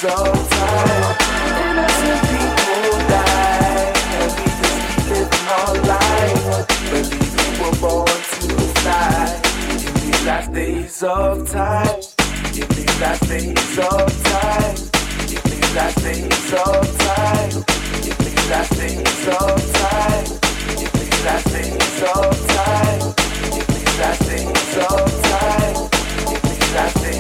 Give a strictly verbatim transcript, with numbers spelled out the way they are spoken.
days of time. Innocent people die, and we just keep living our life. Believe we were born to fly in these last days of time. In these last days of time. In these last days of time. In these last days of time. In these last days of time.